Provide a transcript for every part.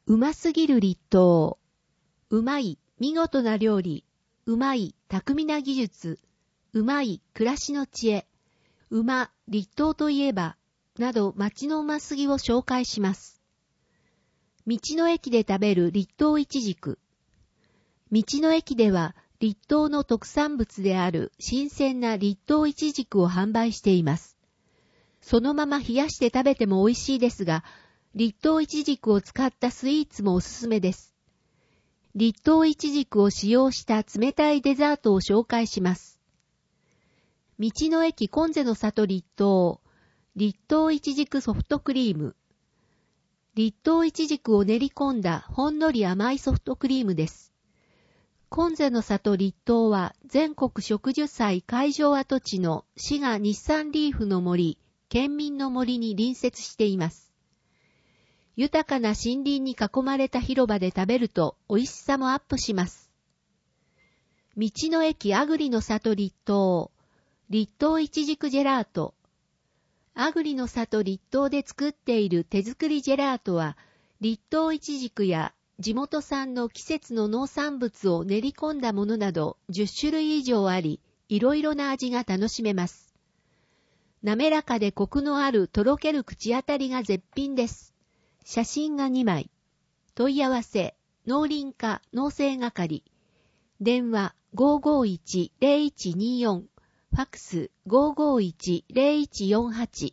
うますぎる立冬。うまい、見事な料理。うまい、巧みな技術。うまい、暮らしの知恵。立冬といえば、など町のうますぎを紹介します。道の駅で食べる立冬いちじく。道の駅では、立冬の特産物である新鮮な立冬いちじくを販売しています。そのまま冷やして食べても美味しいですが、立冬いちじくを使ったスイーツもおすすめです。立冬いちじくを使用した冷たいデザートを紹介します。道の駅コンゼの里立冬いちじくソフトクリーム。立冬いちじくを練り込んだほんのり甘いソフトクリームです。コンゼの里立冬は全国植樹祭会場跡地の滋賀日産リーフの森、県民の森に隣接しています。豊かな森林に囲まれた広場で食べると美味しさもアップします。道の駅あぐりの里立冬いちじくジェラート。あぐりの里立冬で作っている手作りジェラートは、立冬いちじくや地元産の季節の農産物を練り込んだものなど10種類以上あり、いろいろな味が楽しめます。滑らかでコクのあるとろける口当たりが絶品です。写真が2枚。問い合わせ、農林課農政係。電話551-0124。ファックス551-0148。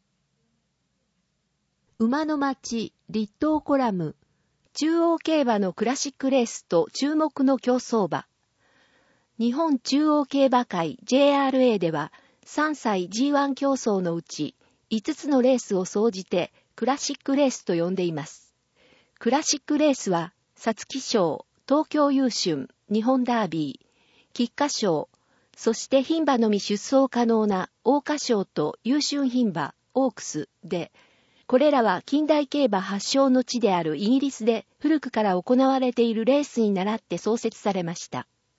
馬の町立冬コラム。中央競馬のクラシックレースと注目の競走馬。日本中央競馬会 JRA では3歳 G1 競走のうち5つのレースを総じてクラシックレースと呼んでいます。クラシックレースは皐月賞、東京優駿、日本ダービー、菊花賞、そして牝馬のみ出走可能な桜花賞と優駿牝馬、オークスで、これらは近代競馬発祥の地であるイギリスで古くから行われているレースに倣って創設されました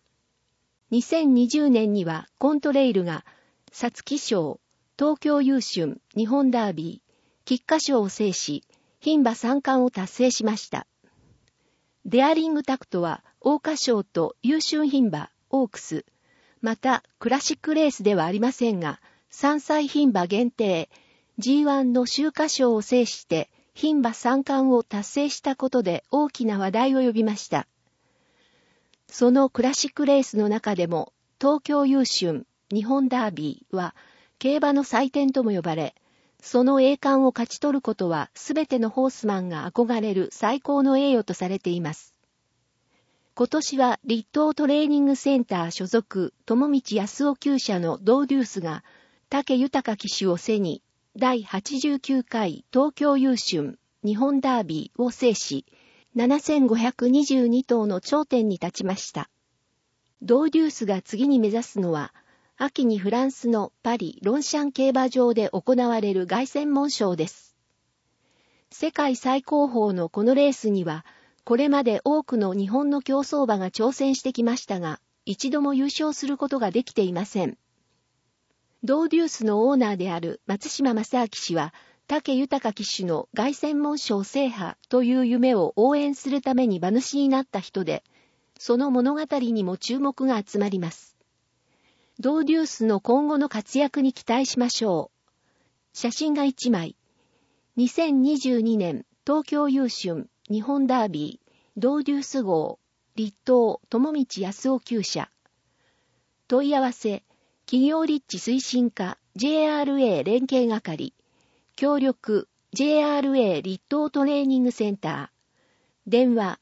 。2020年にはコントレイルが皐月賞、東京優駿、日本ダービー、菊花賞を制し、牝馬3冠を達成しました。デアリングタクトは桜花賞と優駿牝馬、オークス、またクラシックレースではありませんが、3歳牝馬限定、G1 の秋華賞を制して牝馬3冠を達成したことで大きな話題を呼びました。そのクラシックレースの中でも東京優駿、日本ダービーは競馬の祭典とも呼ばれ、その栄冠を勝ち取ることはすべてのホースマンが憧れる最高の栄誉とされています。今年は立冬トレーニングセンター所属友道康夫厩舎のドーデュースが武豊騎手を背に第89回東京優駿、日本ダービーを制し、7522頭の頂点に立ちました。ドーデュースが次に目指すのは、秋にフランスのパリ・ロンシャン競馬場で行われる凱旋門賞です。世界最高峰のこのレースには、これまで多くの日本の競走馬が挑戦してきましたが、一度も優勝することができていません。ドーデュースのオーナーである松島正明氏は、武豊騎手の凱旋門賞制覇という夢を応援するために馬主になった人で、その物語にも注目が集まります。ドーデュースの今後の活躍に期待しましょう。写真が1枚。2022年東京優駿、日本ダービー、ドーデュース号、立冬、友道康夫厩舎。問い合わせ、企業立地推進課 JRA 連携係、協力 JRA 立冬トレーニングセンター、電話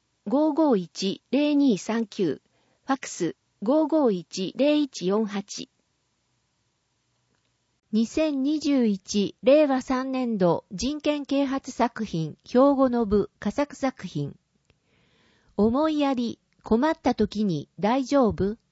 551-0239、ファックス551-0148。2021令和3年度人権啓発作品兵庫の部佳作作品。思いやり困った時に大丈夫？